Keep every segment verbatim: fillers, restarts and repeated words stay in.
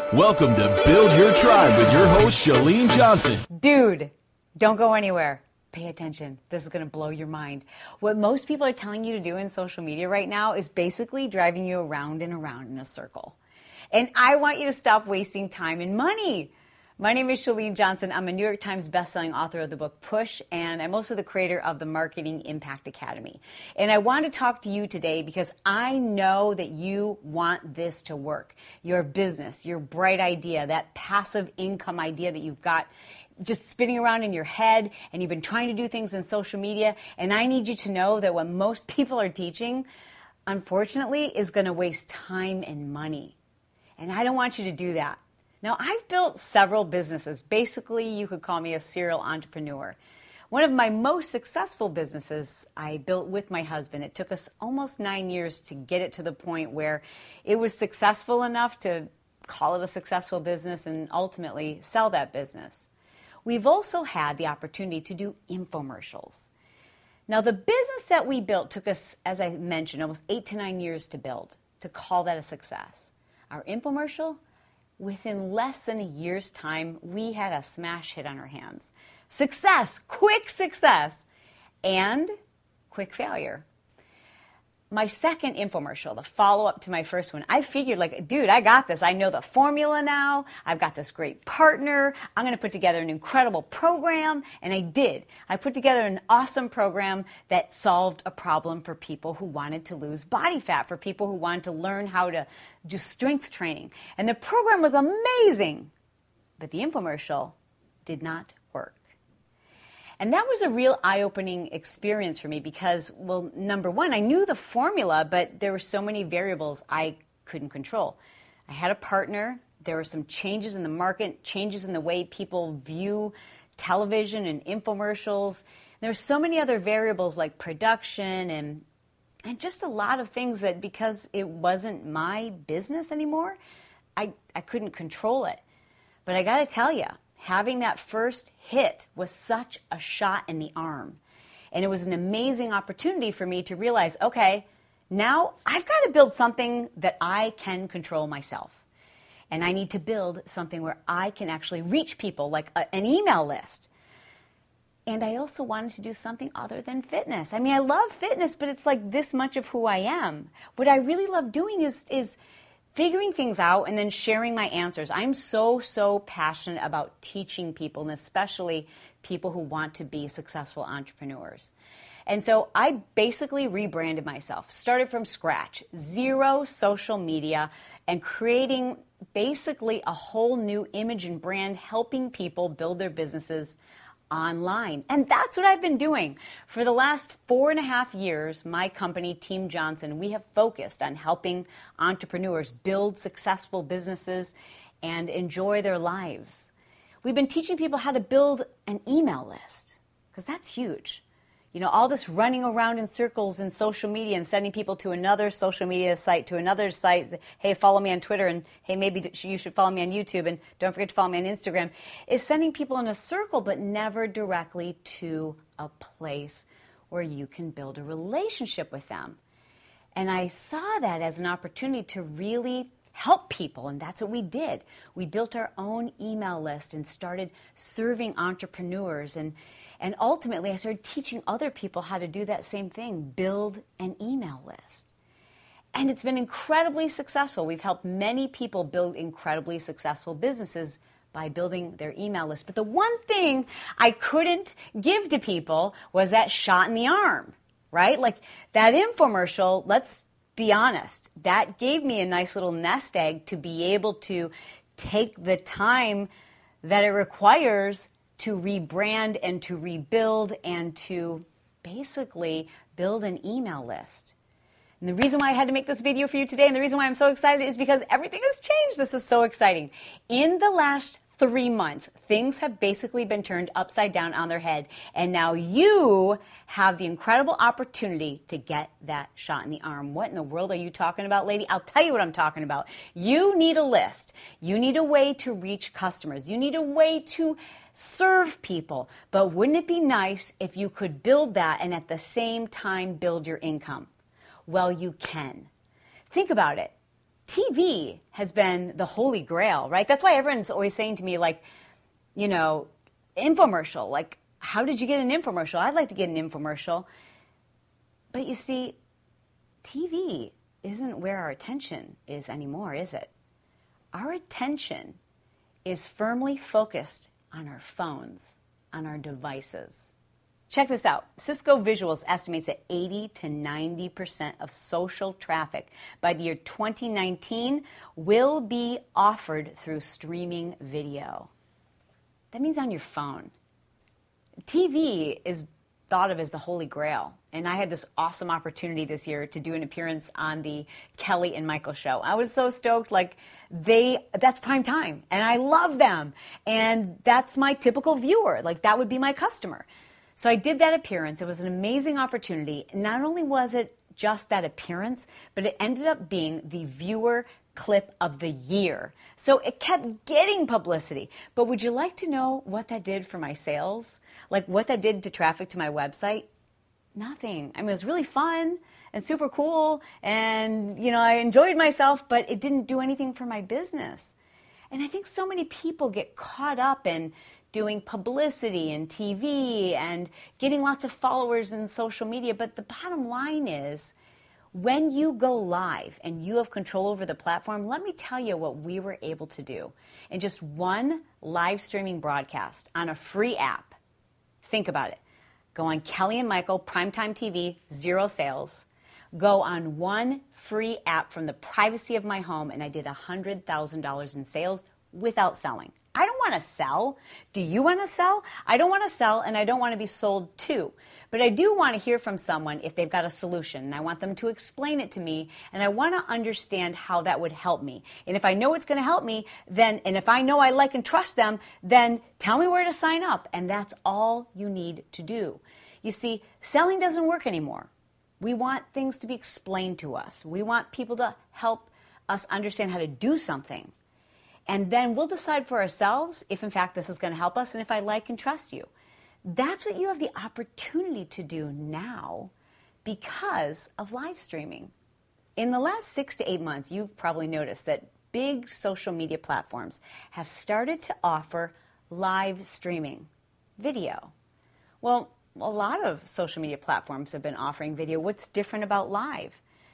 Welcome to Build Your Tribe with your host, Chalene Johnson. Dude, don't go anywhere. Pay attention. This is going to blow your mind. What most people are telling you to do in social media right now is basically driving you around and around in a circle. And I want you to stop wasting time and money. My name is Chalene Johnson. I'm a New York Times bestselling author of the book Push, and I'm also the creator of the Marketing Impact Academy. And I want to talk to you today because I know that you want this to work. Your business, your bright idea, that passive income idea that you've got just spinning around in your head, and you've been trying to do things in social media. And I need you to know that what most people are teaching, unfortunately, is going to waste time and money. And I don't want you to do that. Now, I've built several businesses. Basically, you could call me a serial entrepreneur. One of my most successful businesses I built with my husband. It took us almost nine years to get it to the point where it was successful enough to call it a successful business and ultimately sell that business. We've also had the opportunity to do infomercials. Now, the business that we built took us, as I mentioned, almost eight to nine years to build, to call that a success. Our infomercial, within less than a year's time, we had a smash hit on our hands. Success, quick success, and quick failure. My second infomercial, the follow-up to my first one, I figured like, dude, I got this. I know the formula now. I've got this great partner. I'm going to put together an incredible program. And I did. I put together an awesome program that solved a problem for people who wanted to lose body fat, for people who wanted to learn how to do strength training. And the program was amazing. But the infomercial did not work. And that was a real eye-opening experience for me because, well, number one, I knew the formula, but there were so many variables I couldn't control. I had a partner. There were some changes in the market, changes in the way people view television and infomercials. There were so many other variables like production and and just a lot of things that because it wasn't my business anymore, I, I couldn't control it. But I got to tell you, having that first hit was such a shot in the arm. And it was an amazing opportunity for me to realize, okay, now I've got to build something that I can control myself. And I need to build something where I can actually reach people, like a, an email list. And I also wanted to do something other than fitness. I mean, I love fitness, but it's like this much of who I am. What I really love doing is is figuring things out and then sharing my answers. I'm so, so passionate about teaching people, and especially people who want to be successful entrepreneurs. And so I basically rebranded myself, started from scratch, zero social media, and creating basically a whole new image and brand, helping people build their businesses online. And that's what I've been doing. For the last four and a half years, my company, Team Johnson, we have focused on helping entrepreneurs build successful businesses and enjoy their lives. We've been teaching people how to build an email list, because that's huge. You know, all this running around in circles in social media and sending people to another social media site, to another site, hey, follow me on Twitter, and hey, maybe you should follow me on YouTube, and don't forget to follow me on Instagram, is sending people in a circle, but never directly to a place where you can build a relationship with them. And I saw that as an opportunity to really help people, and that's what we did. We built our own email list and started serving entrepreneurs, and And ultimately, I started teaching other people how to do that same thing, build an email list. And it's been incredibly successful. We've helped many people build incredibly successful businesses by building their email list. But the one thing I couldn't give to people was that shot in the arm, right? Like that infomercial, let's be honest, that gave me a nice little nest egg to be able to take the time that it requires to rebrand and to rebuild and to basically build an email list. And the reason why I had to make this video for you today, and the reason why I'm so excited, is because everything has changed. This is so exciting. In the last three months, things have basically been turned upside down on their head. And now you have the incredible opportunity to get that shot in the arm. What in the world are you talking about, lady? I'll tell you what I'm talking about. You need a list. You need a way to reach customers. You need a way to serve people. But wouldn't it be nice if you could build that and at the same time build your income? Well, you can. Think about it. T V has been the holy grail, right? That's why everyone's always saying to me, like, you know, infomercial. Like, how did you get an infomercial? I'd like to get an infomercial. But you see, T V isn't where our attention is anymore, is it? Our attention is firmly focused on our phones, on our devices. Check this out. Cisco Visuals estimates that eighty to ninety percent of social traffic by the year twenty nineteen will be offered through streaming video. That means on your phone. T V is thought of as the holy grail. And I had this awesome opportunity this year to do an appearance on the Kelly and Michael show. I was so stoked. Like, they, that's prime time. And I love them. And that's my typical viewer. Like, that would be my customer. So I did that appearance. It was an amazing opportunity. Not only was it just that appearance, but it ended up being the viewer clip of the year. So it kept getting publicity. But would you like to know what that did for my sales? Like what that did to traffic to my website? Nothing. I mean, it was really fun and super cool. And, you know, I enjoyed myself, but it didn't do anything for my business. And I think so many people get caught up in doing publicity and T V and getting lots of followers in social media. But the bottom line is, when you go live and you have control over the platform, let me tell you what we were able to do in just one live streaming broadcast on a free app. Think about it. Go on Kelly and Michael, Primetime T V, zero sales. Go on one free app from the privacy of my home, and I did one hundred thousand dollars in sales without selling. I don't want to sell. Do you want to sell? I don't want to sell, and I don't want to be sold to. But I do want to hear from someone if they've got a solution, and I want them to explain it to me, and I want to understand how that would help me. And if I know it's going to help me, then, and if I know I like and trust them, then tell me where to sign up, and that's all you need to do. You see, selling doesn't work anymore. We want things to be explained to us. We want people to help us understand how to do something. And then we'll decide for ourselves if, in fact, this is going to help us and if I like and trust you. That's what you have the opportunity to do now because of live streaming. In the last six to eight months, you've probably noticed that big social media platforms have started to offer live streaming video. Well, a lot of social media platforms have been offering video. What's different about live?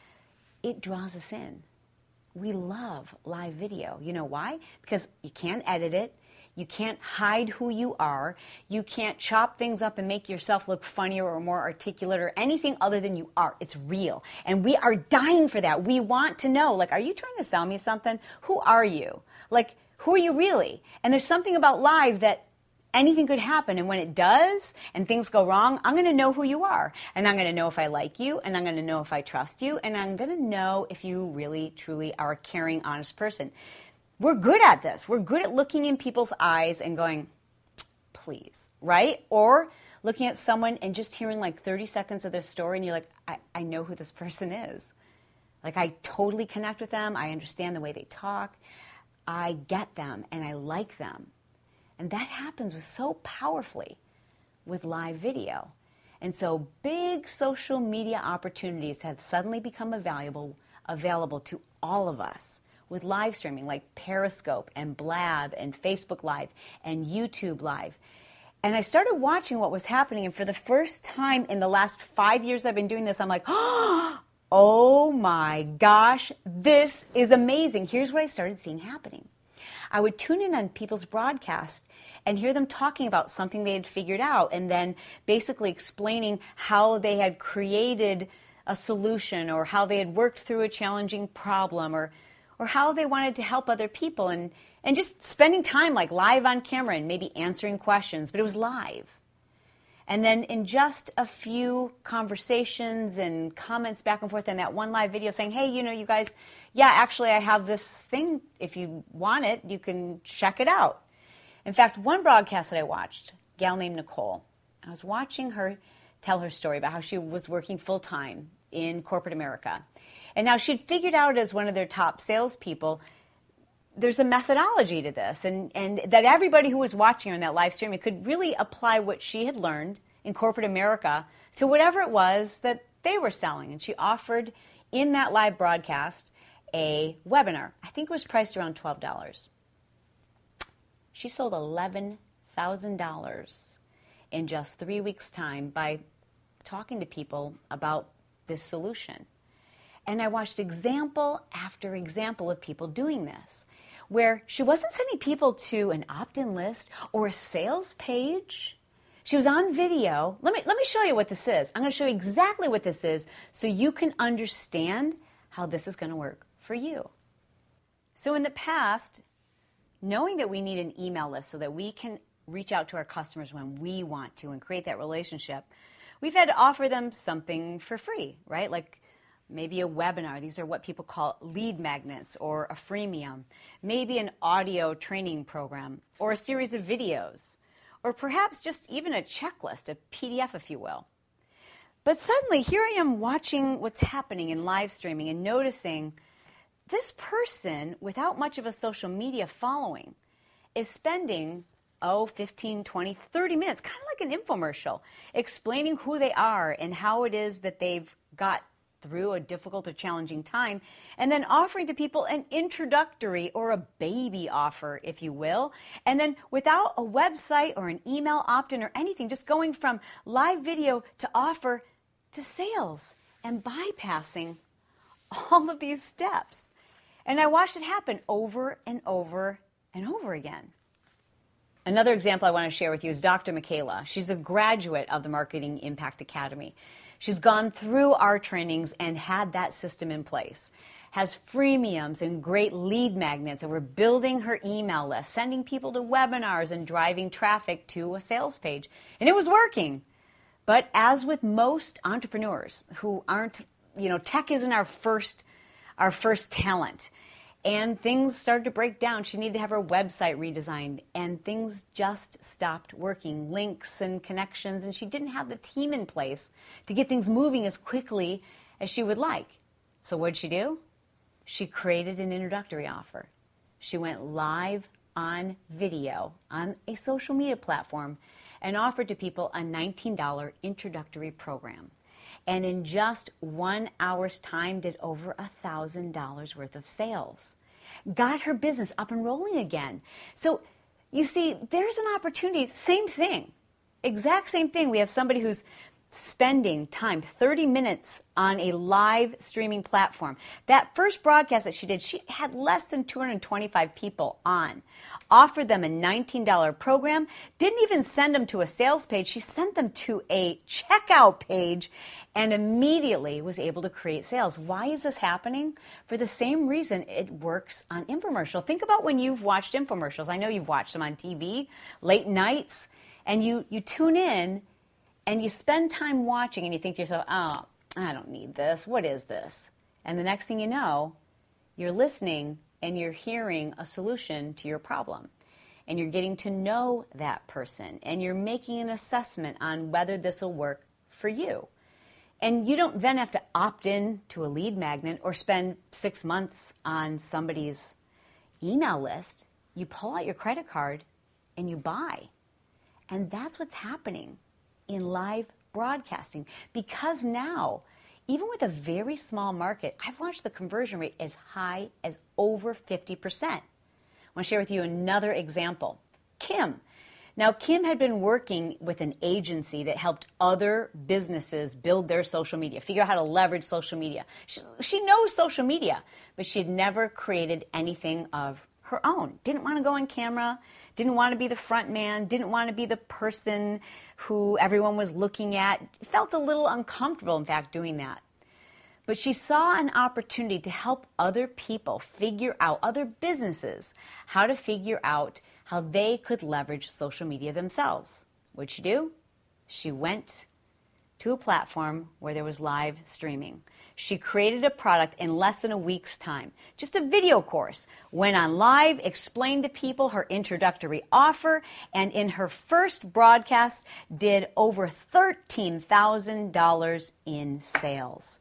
It draws us in. We love live video. You know why? Because you can't edit it. You can't hide who you are. You can't chop things up and make yourself look funnier or more articulate or anything other than you are. It's real. And we are dying for that. We want to know, like, are you trying to sell me something? Who are you? Like, who are you really? And there's something about live that anything could happen, and when it does and things go wrong, I'm going to know who you are, and I'm going to know if I like you, and I'm going to know if I trust you, and I'm going to know if you really, truly are a caring, honest person. We're good at this. We're good at looking in people's eyes and going, please, right? Or looking at someone and just hearing like thirty seconds of their story, and you're like, I, I know who this person is. Like, I totally connect with them. I understand the way they talk. I get them, and I like them. And that happens with so powerfully with live video. And so big social media opportunities have suddenly become available, available to all of us with live streaming like Periscope and Blab and Facebook Live and YouTube Live. And I started watching what was happening, and for the first time in the last five years I've been doing this, I'm like, oh my gosh, this is amazing. Here's what I started seeing happening. I would tune in on people's broadcasts and hear them talking about something they had figured out, and then basically explaining how they had created a solution or how they had worked through a challenging problem or or how they wanted to help other people, and, and just spending time like live on camera and maybe answering questions, but it was live. And then in just a few conversations and comments back and forth in that one live video saying, hey, you know, you guys, yeah, actually I have this thing. If you want it, you can check it out. In fact, one broadcast that I watched, a gal named Nicole, I was watching her tell her story about how she was working full-time in corporate America. And now she'd figured out as one of their top salespeople, there's a methodology to this, and, and that everybody who was watching her in that live streaming could really apply what she had learned in corporate America to whatever it was that they were selling. And she offered in that live broadcast a webinar. I think it was priced around twelve dollars. She sold eleven thousand dollars in just three weeks' time by talking to people about this solution. And I watched example after example of people doing this, where she wasn't sending people to an opt-in list or a sales page. She was on video. Let me, let me show you what this is. I'm going to show you exactly what this is so you can understand how this is going to work for you. So in the past, knowing that we need an email list so that we can reach out to our customers when we want to and create that relationship, we've had to offer them something for free, right? Like maybe a webinar. These are what people call lead magnets, or a freemium. Maybe an audio training program, or a series of videos, or perhaps just even a checklist, a P D F, if you will. But suddenly, here I am watching what's happening in live streaming and noticing this person, without much of a social media following, is spending, oh, fifteen, twenty, thirty minutes, kind of like an infomercial, explaining who they are and how it is that they've got through a difficult or challenging time, and then offering to people an introductory or a baby offer, if you will, and then without a website or an email opt-in or anything, just going from live video to offer to sales and bypassing all of these steps. And I watched it happen over and over and over again. Another example I want to share with you is Doctor Michaela. She's a graduate of the Marketing Impact Academy. She's gone through our trainings and had that system in place, has freemiums and great lead magnets, and we're building her email list, sending people to webinars and driving traffic to a sales page. And it was working. But as with most entrepreneurs who aren't, you know, tech isn't our first, our first talent. And things started to break down. She needed to have her website redesigned, and things just stopped working, links and connections, and she didn't have the team in place to get things moving as quickly as she would like. So what did she do? She created an introductory offer. She went live on video on a social media platform and offered to people a nineteen dollars introductory program. And in just one hour's time did over one thousand dollars worth of sales. Got her business up and rolling again. So you see, there's an opportunity, same thing, exact same thing. We have somebody who's spending time, thirty minutes on a live streaming platform. That first broadcast that she did, she had less than two hundred twenty-five people on. Offered them a nineteen dollars program, didn't even send them to a sales page. She sent them to a checkout page and immediately was able to create sales. Why is this happening? For the same reason it works on infomercial. Think about when you've watched infomercials. I know you've watched them on T V, late nights, and you, you tune in and you spend time watching and you think to yourself, oh, I don't need this. What is this? And the next thing you know, you're listening and you're hearing a solution to your problem. And you're getting to know that person. And you're making an assessment on whether this will work for you. And you don't then have to opt in to a lead magnet or spend six months on somebody's email list. You pull out your credit card and you buy. And that's what's happening in live broadcasting. Because now, even with a very small market, I've watched the conversion rate as high as over fifty percent. I want to share with you another example. Kim. Now, Kim had been working with an agency that helped other businesses build their social media, figure out how to leverage social media. She, she knows social media, but she had never created anything of her own. Didn't want to go on camera, didn't want to be the front man, didn't want to be the person who everyone was looking at. Felt a little uncomfortable, in fact, doing that. But she saw an opportunity to help other people figure out, other businesses, how to figure out how they could leverage social media themselves. What'd she do? She went to a platform where there was live streaming. She created a product in less than a week's time, just a video course, went on live, explained to people her introductory offer, and in her first broadcast did over thirteen thousand dollars in sales.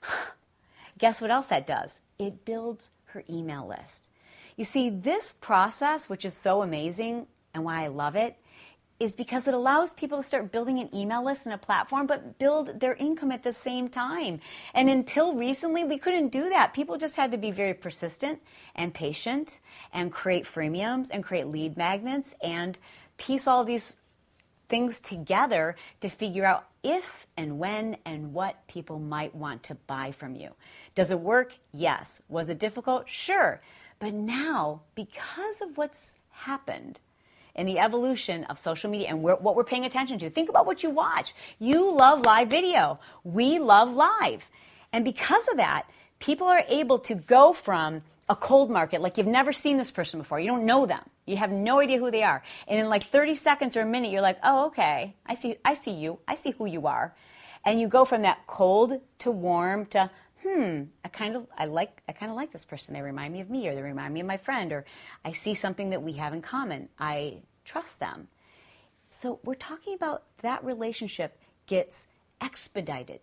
Guess what else that does? It builds her email list. You see, this process, which is so amazing and why I love it, is because it allows people to start building an email list and a platform, but build their income at the same time. And until recently, we couldn't do that. People just had to be very persistent and patient and create freemiums and create lead magnets and piece all these things together to figure out if and when and what people might want to buy from you. Does it work? Yes. Was it difficult? Sure. But now, because of what's happened in the evolution of social media and what we're paying attention to, think about what you watch. You love live video. We love live. And because of that, people are able to go from a cold market, like you've never seen this person before. You don't know them. You have no idea who they are. And in like thirty seconds or a minute, you're like, oh, okay, I see, I see you. I see who you are. And you go from that cold to warm to, hmm, I kind of, I like, I kind of like this person. They remind me of me, or they remind me of my friend, or I see something that we have in common. I trust them. So we're talking about that relationship gets expedited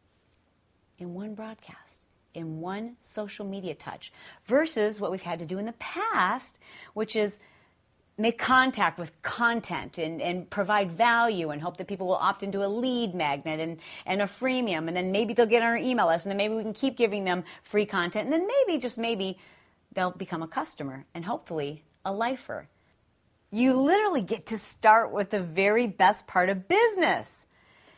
in one broadcast, in one social media touch, versus what we've had to do in the past, which is make contact with content and, and provide value and hope that people will opt into a lead magnet and, and a freemium, and then maybe they'll get on our email list, and then maybe we can keep giving them free content, and then maybe, just maybe, they'll become a customer and hopefully a lifer. You literally get to start with the very best part of business.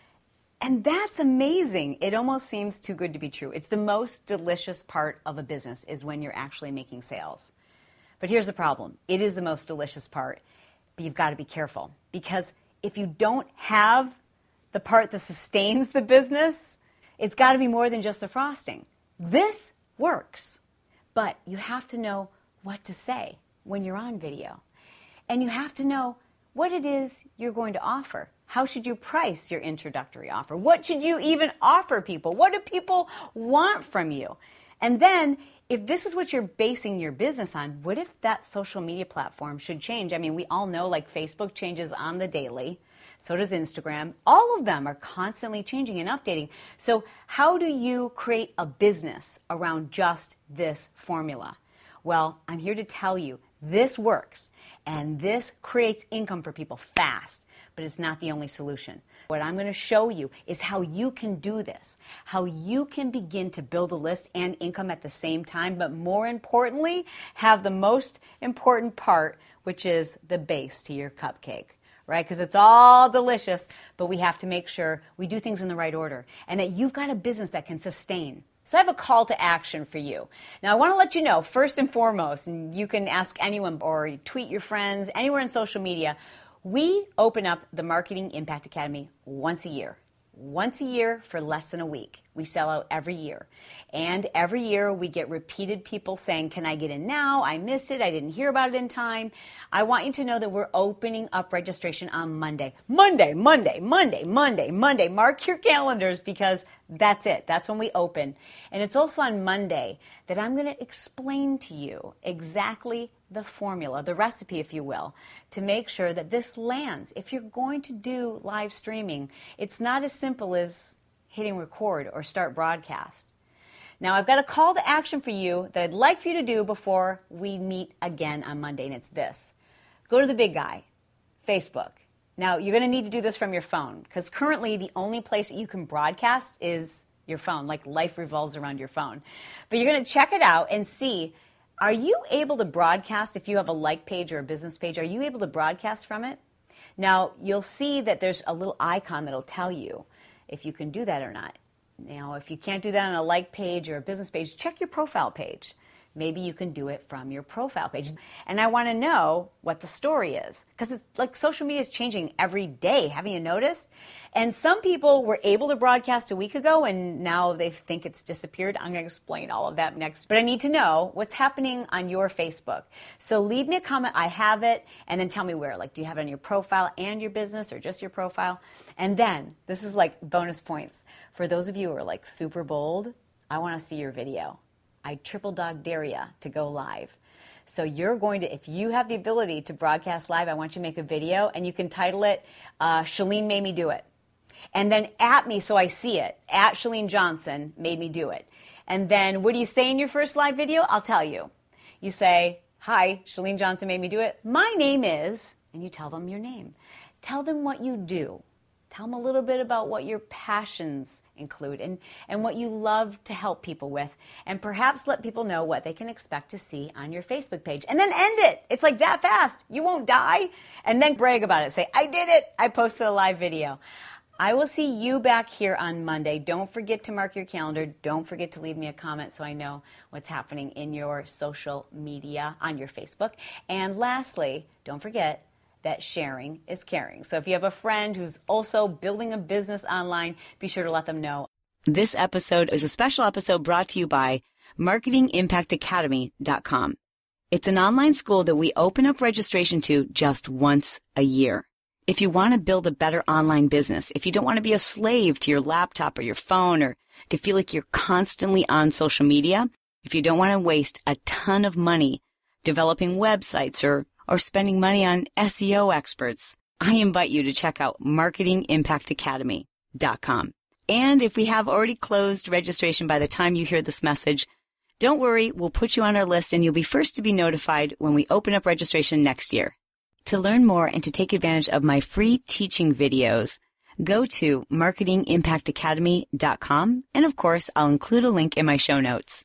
And that's amazing. It almost seems too good to be true. It's the most delicious part of a business is when you're actually making sales. But here's the problem. It is the most delicious part, but you've got to be careful. Because if you don't have the part that sustains the business, it's got to be more than just the frosting. This works, but you have to know what to say when you're on video. And you have to know what it is you're going to offer. How should you price your introductory offer? What should you even offer people? What do people want from you? And then, if this is what you're basing your business on, what if that social media platform should change? I mean, we all know like Facebook changes on the daily. So does Instagram. All of them are constantly changing and updating. So how do you create a business around just this formula? Well, I'm here to tell you this works, and this creates income for people fast, but it's not the only solution. What I'm going to show you is how you can do this, how you can begin to build a list and income at the same time, but more importantly, have the most important part, which is the base to your cupcake, right? Because it's all delicious, but we have to make sure we do things in the right order and that you've got a business that can sustain. So I have a call to action for you. Now, I want to let you know, first and foremost, and you can ask anyone or tweet your friends, anywhere in social media, we open up the Marketing Impact Academy once a year. Once a year for less than a week. We sell out every year. And every year we get repeated people saying, can I get in now? I missed it. I didn't hear about it in time. I want you to know that we're opening up registration on Monday. Monday, Monday, Monday, Monday, Monday. Mark your calendars because that's it. That's when we open. And it's also on Monday that I'm going to explain to you exactly the formula, the recipe, if you will, to make sure that this lands. If you're going to do live streaming, it's not as simple as hitting record or start broadcast. Now, I've got a call to action for you that I'd like for you to do before we meet again on Monday, and it's this. Go to the big guy, Facebook. Now, you're going to need to do this from your phone because currently the only place that you can broadcast is your phone, like life revolves around your phone. But you're going to check it out and see, are you able to broadcast if you have a like page or a business page? Are you able to broadcast from it? Now, you'll see that there's a little icon that'll tell you if you can do that or not. Now, if you can't do that on a like page or a business page, check your profile page. Maybe you can do it from your profile page. And I want to know what the story is. Because it's like social media is changing every day. Haven't you noticed? And some people were able to broadcast a week ago and now they think it's disappeared. I'm going to explain all of that next. But I need to know what's happening on your Facebook. So leave me a comment. I have it. And then tell me where. Like, do you have it on your profile and your business or just your profile? And then, this is like bonus points. For those of you who are like super bold, I want to see your video. I triple dog dare you to go live. So you're going to, if you have the ability to broadcast live, I want you to make a video and you can title it, uh, Chalene Made Me Do It. And then at me so I see it, at Chalene Johnson Made Me Do It. And then what do you say in your first live video? I'll tell you. You say, hi, Chalene Johnson Made Me Do It. My name is, and you tell them your name. tell them what you do. Tell them a little bit about what your passions include and, and what you love to help people with. And perhaps let people know what they can expect to see on your Facebook page. And then end it. It's like that fast. You won't die. And then brag about it. Say, I did it. I posted a live video. I will see you back here on Monday. Don't forget to mark your calendar. Don't forget to leave me a comment so I know what's happening in your social media on your Facebook. And lastly, don't forget that sharing is caring. So if you have a friend who's also building a business online, be sure to let them know. This episode is a special episode brought to you by marketing impact academy dot com. It's an online school that we open up registration to just once a year. If you want to build a better online business, if you don't want to be a slave to your laptop or your phone or to feel like you're constantly on social media, if you don't want to waste a ton of money developing websites or, or spending money on S E O experts, I invite you to check out marketing impact academy dot com. And if we have already closed registration by the time you hear this message, don't worry, we'll put you on our list and you'll be first to be notified when we open up registration next year. To learn more and to take advantage of my free teaching videos, go to marketing impact academy dot com. And of course, I'll include a link in my show notes.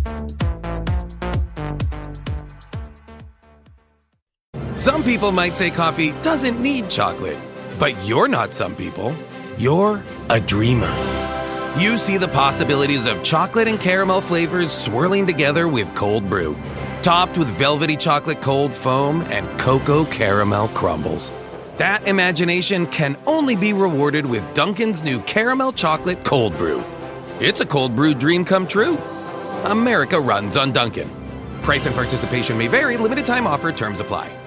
Some people might say coffee doesn't need chocolate, but you're not some people. You're a dreamer. You see the possibilities of chocolate and caramel flavors swirling together with cold brew, topped with velvety chocolate cold foam and cocoa caramel crumbles. That imagination can only be rewarded with Dunkin's new caramel chocolate cold brew. It's a cold brew dream come true. America runs on Dunkin'. Price and participation may vary. Limited time offer. Terms apply.